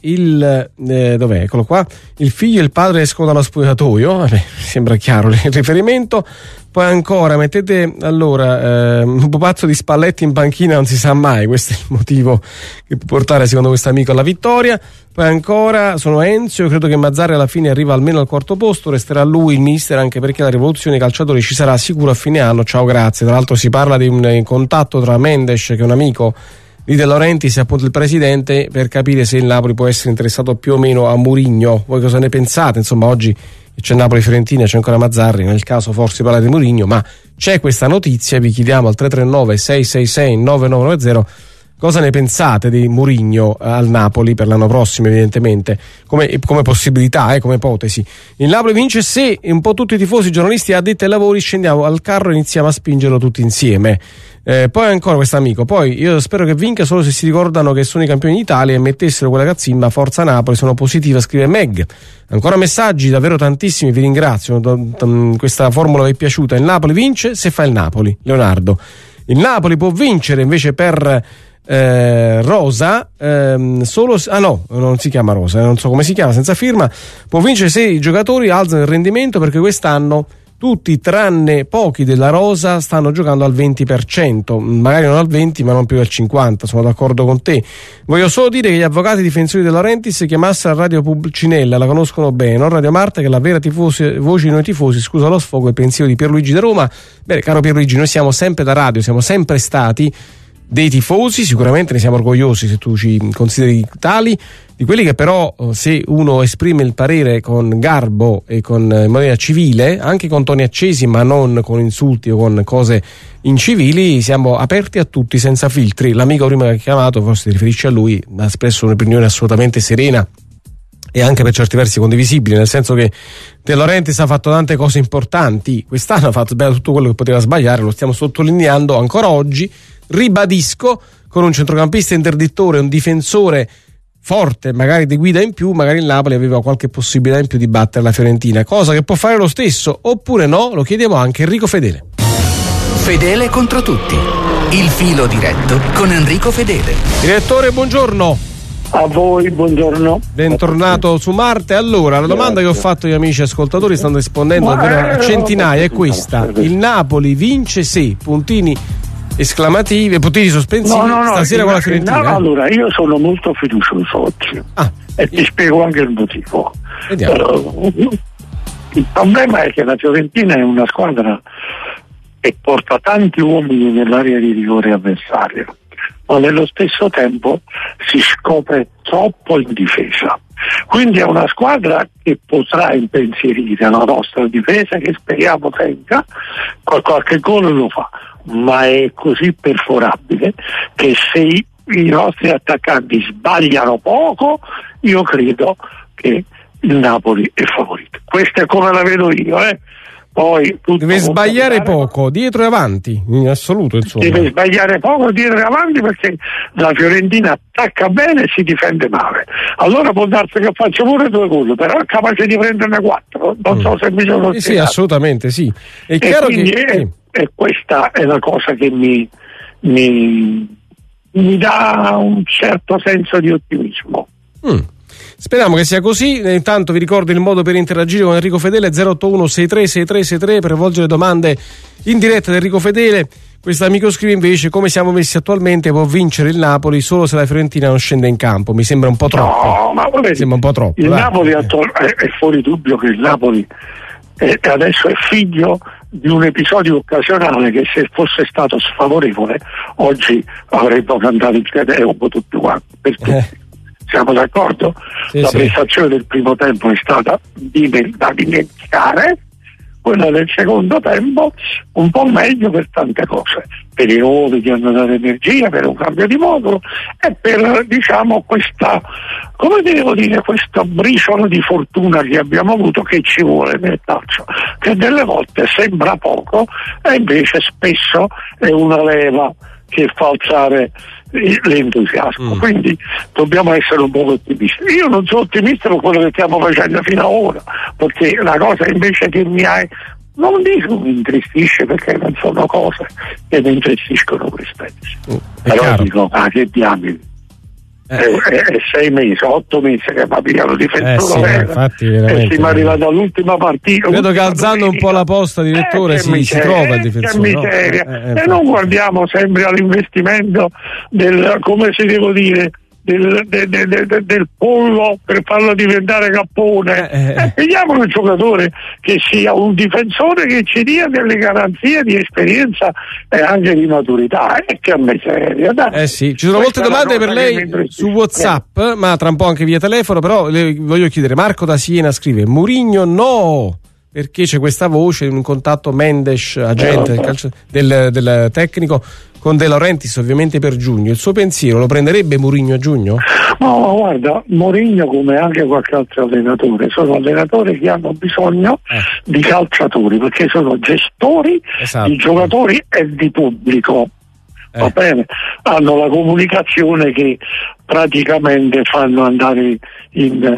dov'è? Eccolo qua, il figlio e il padre escono dallo spogliatoio. Vabbè, sembra chiaro il riferimento. Poi ancora mettete un pupazzo di Spalletti in panchina, non si sa mai, questo è il motivo che può portare secondo questo amico alla vittoria. Poi ancora sono Enzio, credo che Mazzarri alla fine arriva almeno al 4º posto, resterà lui il mister, anche perché la rivoluzione dei calciatori ci sarà sicuro a fine anno. Ciao, grazie. Tra l'altro si parla di un contatto tra Mendes, che è un amico lì De Laurentiis è appunto il presidente, per capire se il Napoli può essere interessato più o meno a Mourinho. Voi cosa ne pensate? Insomma, oggi c'è Napoli-Fiorentina, c'è ancora Mazzarri, nel caso forse parla di Mourinho, ma c'è questa notizia, vi chiediamo al 339-666-9990 cosa ne pensate di Mourinho al Napoli per l'anno prossimo, evidentemente, come possibilità, come ipotesi. Il Napoli vince se un po' tutti i tifosi, i giornalisti addetti ai lavori scendiamo al carro e iniziamo a spingerlo tutti insieme. Poi ancora questo amico, poi io spero che vinca solo se si ricordano che sono i campioni d'Italia e mettessero quella cazzimba Forza Napoli, sono positiva, scrive Meg. Ancora messaggi, davvero tantissimi, vi ringrazio, questa formula vi è piaciuta. Il Napoli vince se fa il Napoli. Leonardo, il Napoli può vincere invece per Rosa solo non si chiama Rosa, non so come si chiama, senza firma, può vincere se i giocatori alzano il rendimento, perché quest'anno tutti tranne pochi della rosa stanno giocando al 20%, magari non al 20 ma non più al 50%, sono d'accordo con te. Voglio solo dire che gli avvocati difensori della Laurentiis chiamassero a Radio Pulcinella, la conoscono bene, non Radio Marta, che è la vera voce di noi tifosi, scusa lo sfogo, il pensiero di Pierluigi da Roma. Bene, caro Pierluigi, noi siamo sempre da radio, siamo sempre stati dei tifosi, sicuramente ne siamo orgogliosi se tu ci consideri tali, di quelli che però, se uno esprime il parere con garbo e in maniera civile, anche con toni accesi ma non con insulti o con cose incivili, siamo aperti a tutti senza filtri. L'amico prima che ha chiamato, forse ti riferisci a lui, ha espresso un'opinione assolutamente serena e anche per certi versi condivisibile, nel senso che De Laurentiis ha fatto tante cose importanti, quest'anno ha fatto bene tutto quello che poteva sbagliare, lo stiamo sottolineando ancora oggi. Ribadisco, con un centrocampista interdittore, un difensore forte, magari di guida in più, magari il Napoli aveva qualche possibilità in più di battere la Fiorentina, cosa che può fare lo stesso, oppure no, lo chiediamo anche a Enrico Fedele. Fedele contro tutti, il filo diretto con Enrico Fedele. Direttore, buongiorno. A voi, buongiorno. Bentornato su Marte. Allora, la domanda che ho fatto agli amici ascoltatori stanno rispondendo a centinaia è questa: il Napoli vince se, puntini esclamativi, puntini sospensivi, stasera con la Fiorentina? Allora, io sono molto fiducioso oggi e ti spiego anche il motivo. Il problema è che la Fiorentina è una squadra che porta tanti uomini nell'area di rigore avversaria, ma nello stesso tempo si scopre troppo in difesa. Quindi è una squadra che potrà impensierire la nostra difesa, che speriamo tenga, qualche gol lo fa, ma è così perforabile che se i nostri attaccanti sbagliano poco, io credo che il Napoli è favorito. Questa è come la vedo io, Poi deve sbagliare poco dietro e avanti, in assoluto, insomma. Deve sbagliare poco dietro e avanti, perché la Fiorentina attacca bene e si difende male. Allora può darsi che faccia pure 2 gol, però è capace di prenderne 4. Non so se mi sono spiegato. Sì, assolutamente sì. È chiaro che e questa è la cosa che mi dà un certo senso di ottimismo. Speriamo che sia così. Intanto vi ricordo il modo per interagire con Enrico Fedele: 081 636363 per volgere domande in diretta ad Enrico Fedele. Questo amico scrive invece: come siamo messi attualmente può vincere il Napoli solo se la Fiorentina non scende in campo. Mi sembra un po' troppo. No, ma sembra un po' troppo. Il Napoli è fuori dubbio che il Napoli adesso è figlio di un episodio occasionale che, se fosse stato sfavorevole, oggi avrebbe cantato il Te-Deum tutti quanti. Siamo d'accordo? Sì, la prestazione del primo tempo è stata da dimenticare, quella del secondo tempo un po' meglio per tante cose, per i nuovi che hanno dato energia, per un cambio di modulo e per, diciamo, questa, come devo dire, questo briciolo di fortuna che abbiamo avuto, che ci vuole nel calcio, che delle volte sembra poco e invece spesso è una leva che fa alzare l'entusiasmo. Quindi dobbiamo essere un po' ottimisti. Io non sono ottimista per quello che stiamo facendo fino ad ora, perché la cosa invece che non dico mi intristisce, perché non sono cose che mi intristiscono queste, però dico, che diamine, è 6 mesi, 8 mesi che mi pigliano difensore, e siamo arrivati all'ultima partita. Credo che alzando un po' la posta, direttore, si trova il difensore. Che miseria. E non guardiamo sempre all'investimento come si devo dire, del pollo per farlo diventare cappone. Pigliamo un giocatore che sia un difensore, che ci dia delle garanzie di esperienza e anche di maturità. Che miseria, dai. Sì, ci sono molte domande per lei su WhatsApp, ma tra un po' anche via telefono, però le voglio chiedere. Marco da Siena scrive: Mourinho no, perché c'è questa voce in un contatto Mendes, agente del tecnico, con De Laurentiis ovviamente per giugno. Il suo pensiero: lo prenderebbe Mourinho a giugno? No, guarda, Mourinho, come anche qualche altro allenatore, sono allenatori che hanno bisogno di calciatori, perché sono gestori di giocatori e di pubblico. Va bene? Hanno la comunicazione che praticamente fanno andare in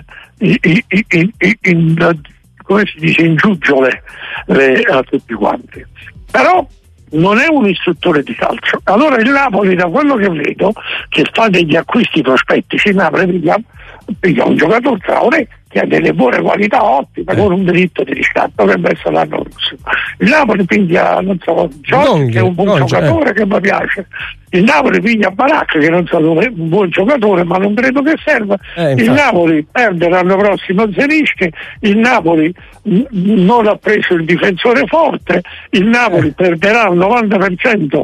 come si dice, in giuggiole a tutti quanti. Però non è un istruttore di calcio. Allora il Napoli, da quello che vedo, che fa degli acquisti prospettici, il Napoli piglia un giocatore Traoré che ha delle buone qualità ottime, con un diritto di riscatto che verso l'anno prossimo. Il Napoli piglia, non so, Giorgio, che è un buon giocatore che mi piace. Il Napoli piglia Barak, che non so dove, un buon giocatore, ma non credo che serva. Il Napoli perde l'anno prossimo Zelischi, il Napoli non ha preso il difensore forte, il Napoli perderà al 90%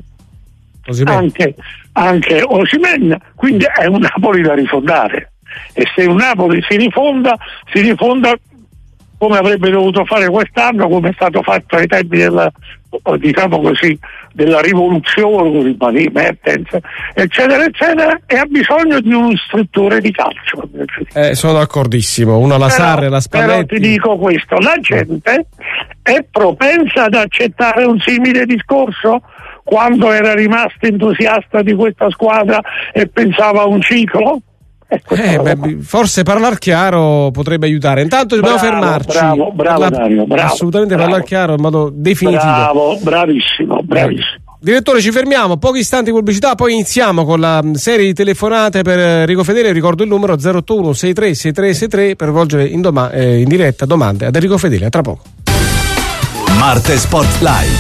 anche Osimhen, quindi è un Napoli da rifondare. E se un Napoli si rifonda come avrebbe dovuto fare quest'anno, come è stato fatto ai tempi della, diciamo così, della rivoluzione con i Mertens, eccetera eccetera, e ha bisogno di un istruttore di calcio. Sono d'accordissimo, una la Sarri, la Spalletti. Però ti dico questo: la gente è propensa ad accettare un simile discorso quando era rimasta entusiasta di questa squadra e pensava a un ciclo. Forse parlare chiaro potrebbe aiutare. Intanto dobbiamo fermarci. Bravo Dario, bravo. Assolutamente, parlare chiaro in modo definitivo. Bravissimo. Direttore, ci fermiamo, pochi istanti di pubblicità, poi iniziamo con la serie di telefonate per Enrico Fedele. Ricordo il numero 081 63 6363 per volgere in diretta domande ad Enrico Fedele. A tra poco. Marte Sport Live.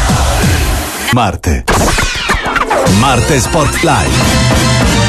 Marte Sport Live.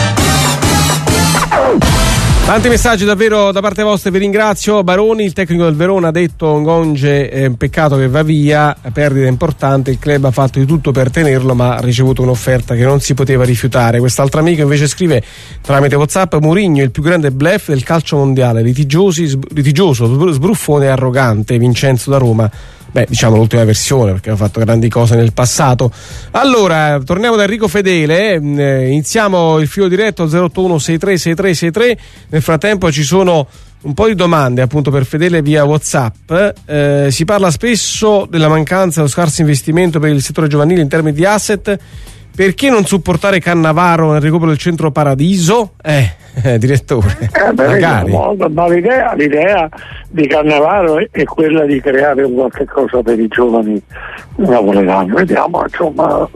Tanti messaggi davvero da parte vostra, vi ringrazio. Baroni, il tecnico del Verona, ha detto Ngonge è un peccato che va via, perdita importante, il club ha fatto di tutto per tenerlo ma ha ricevuto un'offerta che non si poteva rifiutare. Quest'altro amico invece scrive tramite WhatsApp: Mourinho il più grande bluff del calcio mondiale, litigioso, sbruffone e arrogante. Vincenzo da Roma. Diciamo l'ultima versione, perché ha fatto grandi cose nel passato. Allora, torniamo da Enrico Fedele, iniziamo il filo diretto 081 63 6363. Nel frattempo ci sono un po' di domande appunto per Fedele via WhatsApp. Si parla spesso della mancanza, dello scarso investimento per il settore giovanile in termini di asset. Perché non supportare Cannavaro nel recupero del Centro Paradiso? Direttore, magari. Ma l'idea di Cannavaro è quella di creare qualche cosa per i giovani napoletani. Vediamo, insomma,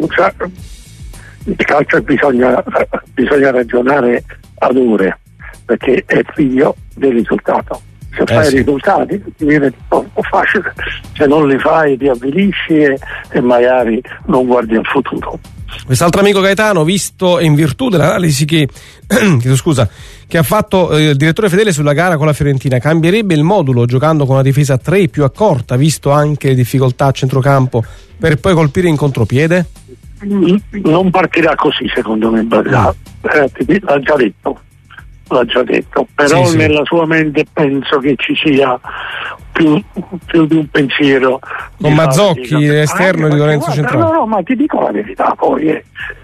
il calcio bisogna ragionare ad ore, perché è figlio del risultato. Se fai i risultati ti viene un po' facile, se non li fai ti avvilisci e magari non guardi al futuro. Quest'altro amico Gaetano, visto in virtù dell'analisi che ha fatto il direttore Fedele sulla gara con la Fiorentina, cambierebbe il modulo giocando con una difesa 3 più accorta, visto anche le difficoltà a centrocampo, per poi colpire in contropiede? Non partirà così, secondo me. L'ha già detto, però sì. Nella sua mente penso che ci sia più di un pensiero con Mazzocchi esterno di Lorenzo centrale. No, ma ti dico la verità, poi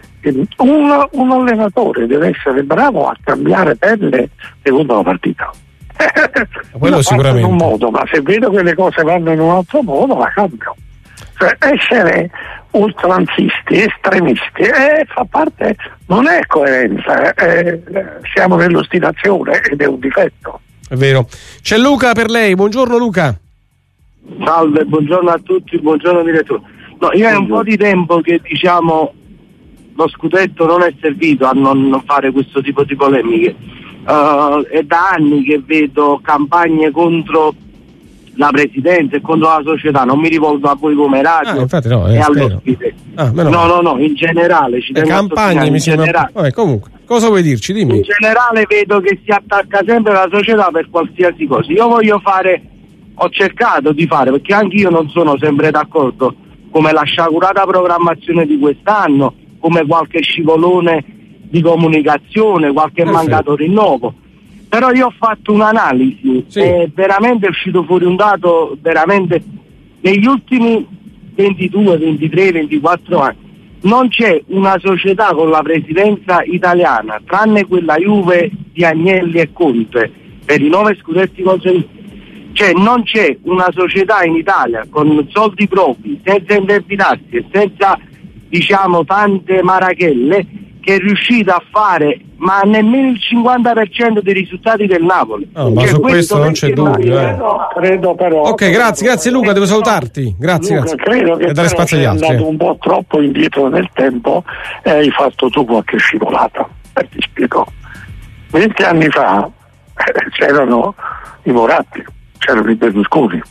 un allenatore deve essere bravo a cambiare pelle secondo la partita. Quello sicuramente in un modo, ma se vedo che le cose vanno in un altro modo la cambio. Cioè, essere ultranzisti, estremisti, fa parte, non è coerenza, siamo nell'ostinazione ed è un difetto. È vero. C'è Luca per lei, buongiorno Luca. Salve, buongiorno a tutti, buongiorno direttore. No, io è un po' di tempo che diciamo lo scudetto non è servito a non fare questo tipo di polemiche. È da anni che vedo campagne contro la presidenza e contro la società, non mi rivolgo a voi come radio no, e all'ospite. No, in generale ci campagne mi sembra. Comunque Cosa vuoi dirci? Dimmi. In generale vedo che si attacca sempre la società per qualsiasi cosa. Io ho cercato di fare, perché anche io non sono sempre d'accordo, come la sciagurata programmazione di quest'anno, come qualche scivolone di comunicazione, qualche mancato rinnovo. Però io ho fatto un'analisi e veramente è uscito fuori un dato, veramente negli ultimi 22, 23, 24 anni non c'è una società con la presidenza italiana, tranne quella Juve di Agnelli e Conte per i 9 scudetti conseguiti. Cioè non c'è una società in Italia con soldi propri, senza indebitarsi e senza, diciamo, tante marachelle, che è riuscita a fare ma nemmeno il 50% dei risultati del Napoli. Ma su questo non c'è dubbio. Credo però. Ok, grazie Luca, devo salutarti. Grazie. Credo che dare spazio agli altri. Sei andato un po' troppo indietro nel tempo e hai fatto tu qualche scivolata. Ti spiego. 20 anni fa c'erano i Moratti, c'erano i Berlusconi,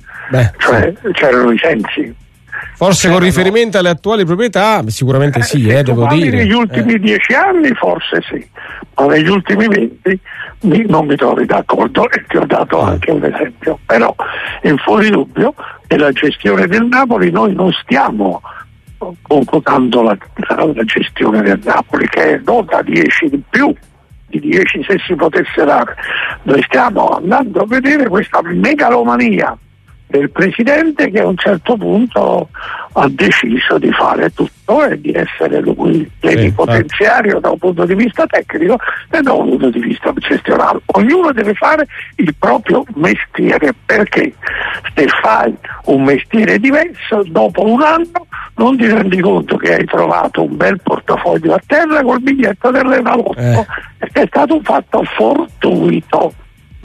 c'erano i Sensi. Forse con riferimento alle attuali proprietà, sicuramente sì, devo dire. Negli ultimi 10 anni forse sì, ma negli ultimi 20 non mi trovi d'accordo e ti ho dato anche un esempio. Però è fuori dubbio che la gestione del Napoli, noi non stiamo confutando la gestione del Napoli, che è nota 10 di più, di 10 se si potesse dare. Noi stiamo andando a vedere questa megalomania del presidente, che a un certo punto ha deciso di fare tutto e di essere lui plenipotenziario da un punto di vista tecnico e da un punto di vista gestionale. Ognuno deve fare il proprio mestiere, perché se fai un mestiere diverso dopo un anno non ti rendi conto che hai trovato un bel portafoglio a terra col biglietto dell'Enalotto, perché è stato un fatto fortuito.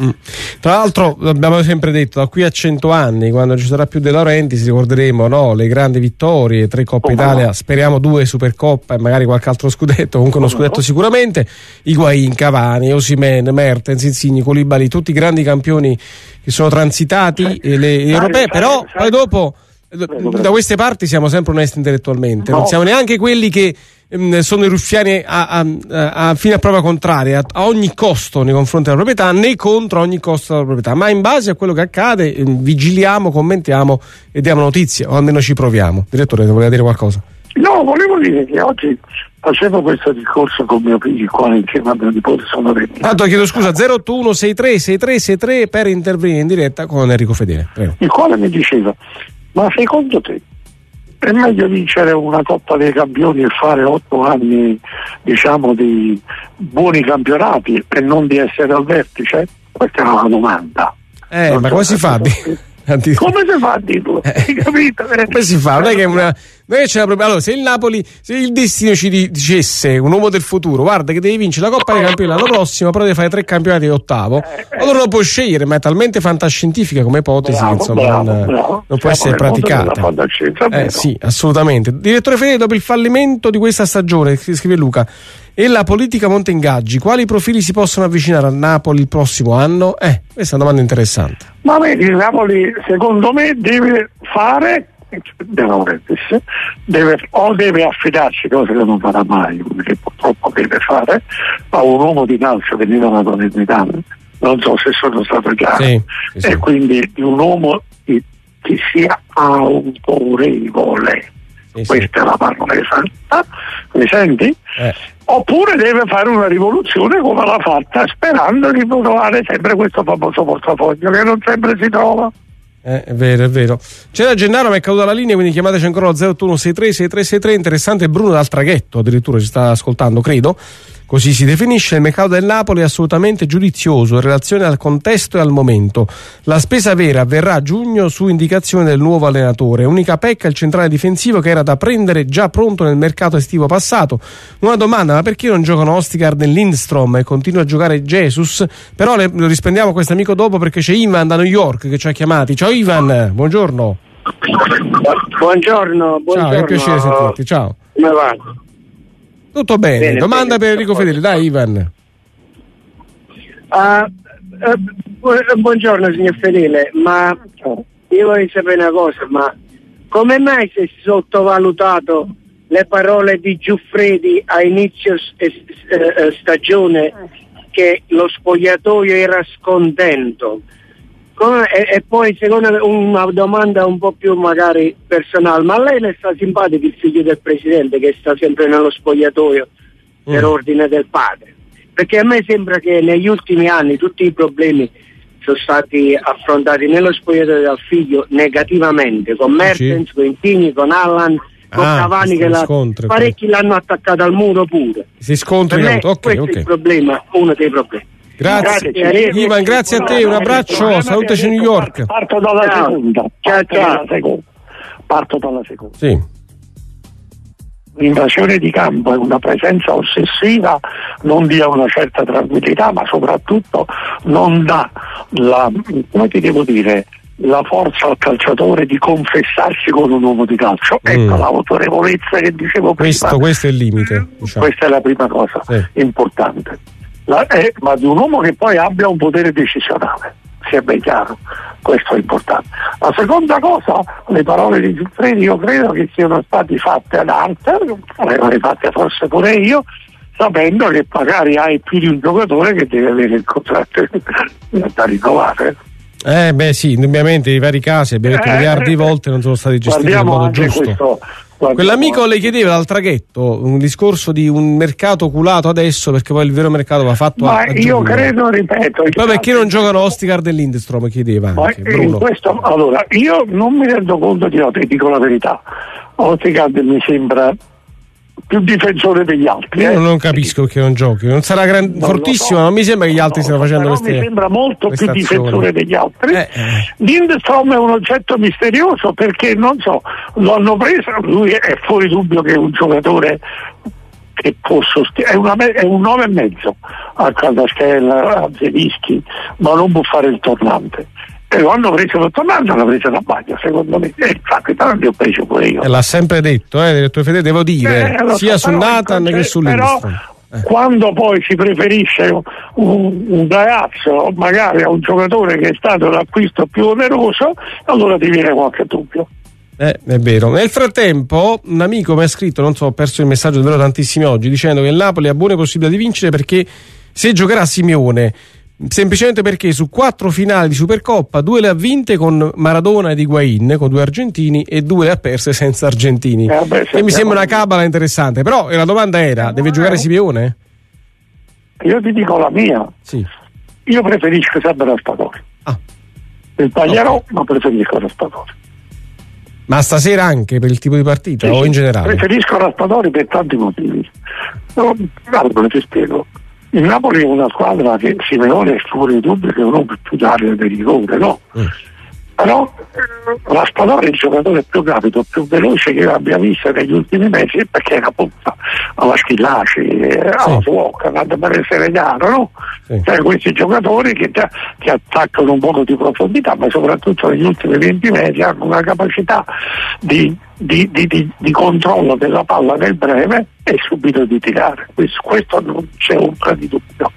Tra l'altro abbiamo sempre detto, da qui a 100 anni, quando ci sarà più De Laurentiis, ricorderemo le grandi vittorie, 3 Coppa Italia, speriamo 2 Supercoppa e magari qualche altro scudetto, comunque uno scudetto sicuramente. Higuaín, Cavani, Osimhen, Mertens, Insigne, Koulibaly, tutti i grandi campioni che sono transitati le europee, però poi dopo da queste parti siamo sempre onesti intellettualmente, non siamo neanche quelli che sono i ruffiani fino a prova contraria a ogni costo nei confronti della proprietà, né contro ogni costo della proprietà, ma in base a quello che accade vigiliamo, commentiamo e diamo notizie, o almeno ci proviamo. Direttore, voleva dire qualcosa? No, volevo dire che oggi facevo questo discorso con mio figlio, il quale insieme a mio nipote sono venuti. Tanto chiedo scusa, 081 63 63 per intervenire in diretta con Enrico Fedele. Prego. Il quale mi diceva: ma secondo te è meglio vincere una Coppa dei Campioni e fare 8 anni, diciamo, di buoni campionati e non di essere al vertice? Questa è una domanda. Ma come si fa? Come si fa a dirlo? Capito? Come si fa? Non è che c'è allora, se il destino ci dicesse, un uomo del futuro, guarda che devi vincere la Coppa dei Campioni l'anno prossimo, però devi fare 3 campionati di ottavo, allora lo puoi scegliere, ma è talmente fantascientifica come ipotesi, non può essere praticata. Sì, assolutamente. Direttore Fedele, dopo il fallimento di questa stagione, scrive Luca, e la politica monta ingaggi, quali profili si possono avvicinare al Napoli il prossimo anno? Questa è una domanda interessante. Ma vedi, il Napoli secondo me deve fare, deve affidarsi, cosa che non farà mai, che purtroppo deve fare, a un uomo di calcio che vive una tonalità, non so se sono stato chiaro, sì. E quindi un uomo che sia autorevole. Questa è la parola esatta, mi senti? Oppure deve fare una rivoluzione come l'ha fatta, sperando di trovare sempre questo famoso portafoglio che non sempre si trova. È vero. C'era Gennaro, mi è caduta la linea, quindi chiamateci ancora allo 081 63 6363. Interessante, Bruno dal traghetto addirittura ci sta ascoltando, credo. Così si definisce il mercato del Napoli, assolutamente giudizioso in relazione al contesto e al momento. La spesa vera avverrà a giugno su indicazione del nuovo allenatore. Unica pecca il centrale difensivo, che era da prendere già pronto nel mercato estivo passato. Una domanda: ma perché non giocano Ostigard e Lindstrom e continua a giocare Jesus? Però lo rispondiamo a questo amico dopo, perché c'è Ivan da New York che ci ha chiamati. Ciao Ivan, buongiorno. Buongiorno. Ciao, è un piacere sentirti, ciao. Come va? Tutto bene. Domanda per Enrico Fedele, dai Ivan. Buongiorno signor Fedele, ma io vorrei sapere una cosa, ma come mai si è sottovalutato le parole di Giuffredi a inizio stagione che lo spogliatoio era scontento. E poi secondo me una domanda un po' più magari personale, ma a lei le sta simpatico il figlio del presidente che sta sempre nello spogliatoio per ordine del padre? Perché a me sembra che negli ultimi anni tutti i problemi sono stati affrontati nello spogliatoio dal figlio negativamente, con Mertens, con Insigne, con Allan, con Cavani, che parecchi l'hanno attaccato al muro pure. Si scontrano. Questo è il problema, uno dei problemi. Grazie Ivan, grazie a te, un abbraccio, salutaci New York. Parto dalla seconda. Parto dalla seconda. Sì. L'invasione di campo è una presenza ossessiva, non dia una certa tranquillità, ma soprattutto non dà la forza al calciatore di confessarsi con un uomo di calcio. Ecco l'autorevolezza che dicevo prima. Questo è il limite. Diciamo. Questa è la prima cosa importante. Ma di un uomo che poi abbia un potere decisionale, sia ben chiaro, questo è importante. La seconda cosa, le parole di Giuffredi io credo che siano state fatte ad arte, le avrei fatte forse pure io, sapendo che magari hai più di un giocatore che deve avere il contratto da rinnovare. Sì, indubbiamente i vari casi, abbiamo detto miliardi di volte, non sono stati gestiti in modo giusto. Quell'amico le chiedeva dal traghetto un discorso di un mercato oculato adesso, perché poi il vero mercato va fatto a io credo, ripeto, poi perché non giocano Ostigard e Lindstrom, chiedeva anche Bruno. Allora, io non mi rendo conto ti dico la verità, Ostigard mi sembra più difensore degli altri. Io non capisco perché non giochi, non sarà fortissimo, non mi sembra che gli altri stiano facendo queste. Mi sembra molto più difensore degli altri. Lindstrom è un oggetto misterioso perché non so, lo hanno preso, lui è fuori dubbio che è un giocatore che può sostenere, è un 9,5 a Caldastella, a Zelischi, ma non può fare il tornante. E lo hanno preso il tornante, l'hanno preso da bagno, secondo me. Infatti tanti ho preso pure io. L'ha sempre detto, direttore Fedele, devo dire, sia su Nathan che su Lindstrom. Quando poi si preferisce un ragazzo magari a un giocatore che è stato l'acquisto più oneroso, allora ti viene qualche dubbio. È vero. Nel frattempo un amico mi ha scritto, non so, ho perso il messaggio davvero tantissimi oggi, dicendo che il Napoli ha buone possibilità di vincere perché se giocherà Simeone, semplicemente perché su 4 finali di Supercoppa 2 le ha vinte con Maradona ed Higuain, con 2 argentini, e 2 le ha perse senza argentini. E mi sembra una cabala interessante, però la domanda era, deve giocare Simeone? Io ti dico la mia. Sì. Io preferisco sempre Raspadori. Sbaglierò, ma preferisco Raspadori. Ma stasera anche per il tipo di partita o in generale? Preferisco Raspadori per tanti motivi. Guarda, ti spiego. Il Napoli è una squadra che Simeone è fuori dubbio che non può più dare del rigore, no? Però Raspadori è il giocatore più rapido, più veloce che abbia visto negli ultimi mesi, perché è una punta alla Schillaci, alla Fuoca, per essere chiaro, no? Cioè questi giocatori che attaccano un po' di profondità, ma soprattutto negli ultimi 20 mesi hanno una capacità di controllo della palla nel breve e subito di tirare. Questo non c'è ombra di dubbio.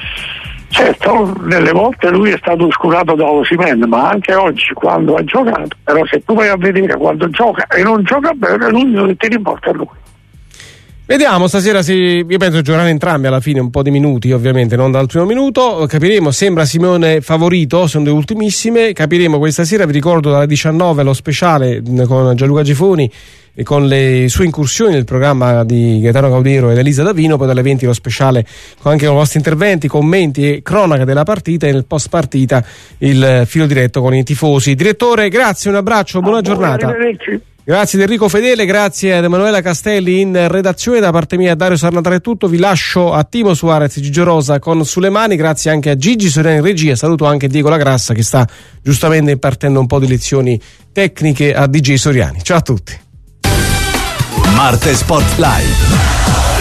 Certo, nelle volte lui è stato oscurato da Osimhen, ma anche oggi quando ha giocato, però se tu vai a vedere quando gioca e non gioca bene, l'unico che ti rimporta è lui. Vediamo stasera io penso giocheranno entrambi alla fine un po' di minuti, ovviamente non dal primo minuto, capiremo. Sembra Simeone favorito, sono le ultimissime, capiremo questa sera. Vi ricordo dalle 19 lo speciale con Gianluca Gifuni e con le sue incursioni nel programma di Gaetano Caudiero ed Elisa Davino, poi dalle 20 lo speciale anche con i vostri interventi, commenti e cronaca della partita, e nel post partita il filo diretto con i tifosi. Direttore, grazie, un abbraccio, buona giornata. Grazie ad Enrico Fedele, grazie ad Emanuela Castelli in redazione. Da parte mia, Dario Sarnatara è tutto. Vi lascio a Timo Suarez e Gigio Rosa con Sulle Mani. Grazie anche a Gigi Soriani in regia. Saluto anche Diego Lagrassa che sta giustamente impartendo un po' di lezioni tecniche a DJ Soriani. Ciao a tutti. Marte Sport Live.